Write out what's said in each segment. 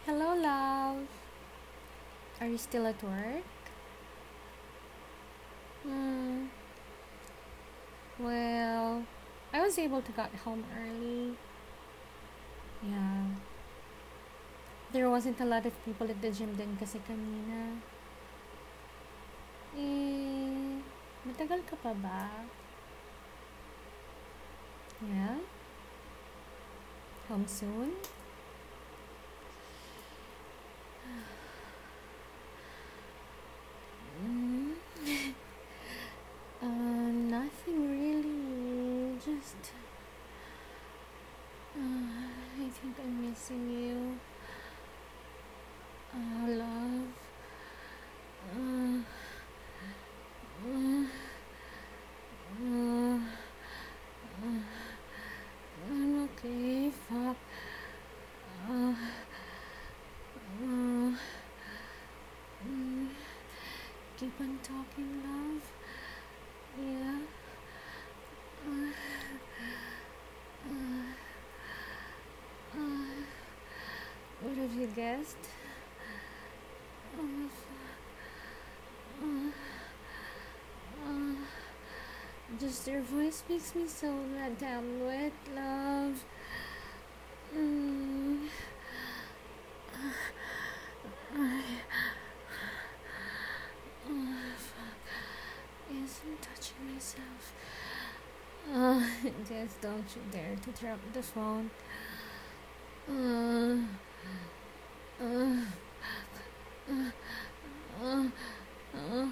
Hello, love. Are you still at work? Hmm. Well, I was able to get home early. Yeah. There wasn't a lot of people at the gym din kasi kanina. Matagal ka pa ba? Yeah? Home soon? Mm. Nothing really. Just, I think I'm missing you. Love. Uh, uh, uh, I'm okay. Fuck. Uh, uh, mm, keep on talking, love. Yeah. Uh, uh, uh, what have you guessed? Uh, uh, uh, just your voice makes me so goddamn wet, love. Mm. Fuck. Yes, I'm touching myself. Just don't you dare to drop the phone. Uh, uh, uh, uh, uh,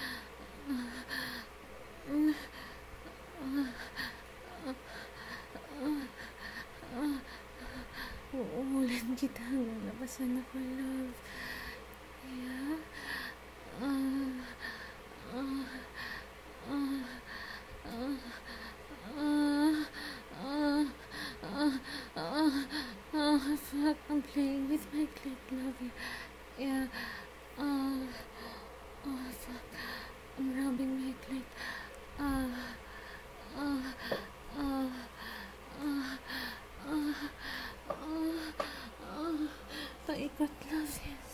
uulan kita hanggang labasan ako, love. Yeah. Uh, uh, uh, uh, uh, uh, uh, fuck, I'm playing with my clit, love. Yeah. Uh, fuck. I'm rubbing my clit. Uh, uh, uh, uh, uh, paikot, love, yes.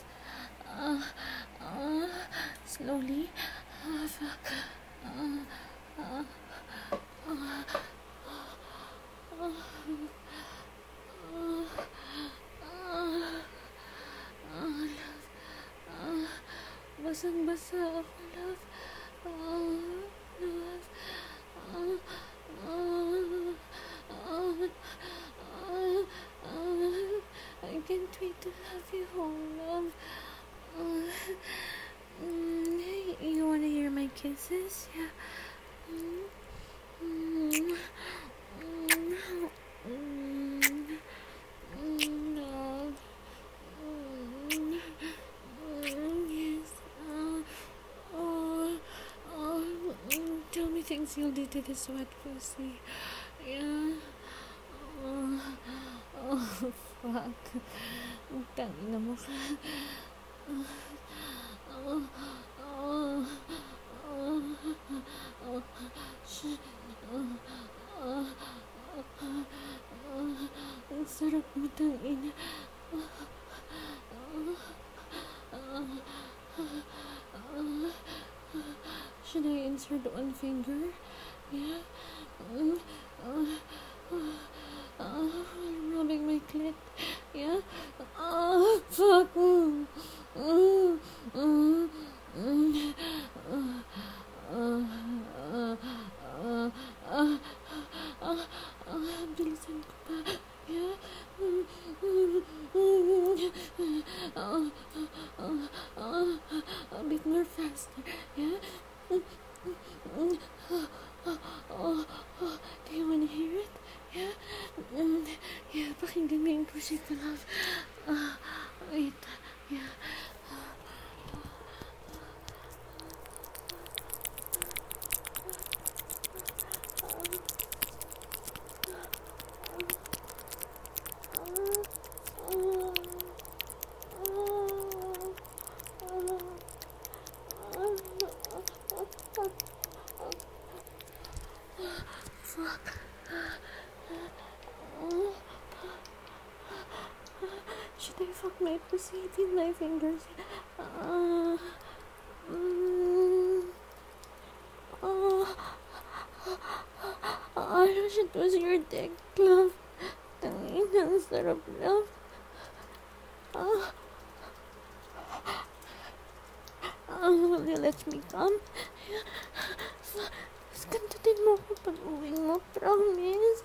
Slowly. Fuck. Uh, uh, uh, basang-basa ako, love. Love. I can't wait to have you home, love. You wanna hear my kisses? Yeah. Love. Yes. Tell me things you'll do to this wet pussy. Yeah. Fuck. Tangina mo ka. Ang sarap mo, tangina. Should I insert one finger? Yeah. I'm rubbing my clit. Yeah. Fuck. Bilisan ko pa. Yeah. A bit more faster. Yeah. Do you wanna hear it? Yeah? Yeah, pakinggan mo yung pussy ko, love. Wait. Yeah. I fuck my pussy with my fingers. Uh, mm, oh, I wish it was your dick, love. Tangina, ang sarap, love. Will you let me come? Kantutin mo ako pag uwi mo, promise.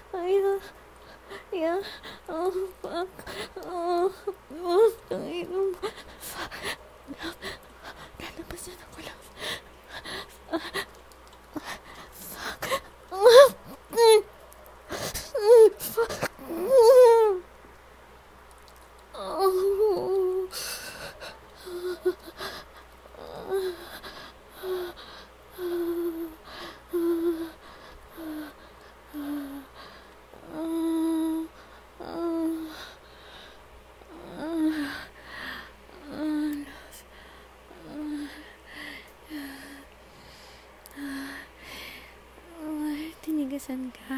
Yeah. Oh, fuck. Oh, tangina. Fuck. Lalabasan ako, love. Fuck. Fuck. Oh. Tinigasan ka?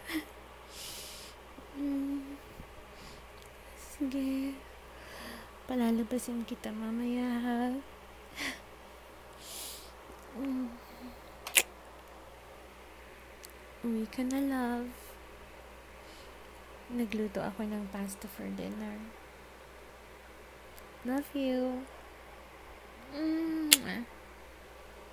Sige. Palalabasin kita mamaya, ha? Uwi ka na, love. Nagluto ako ng pasta for dinner. Love you.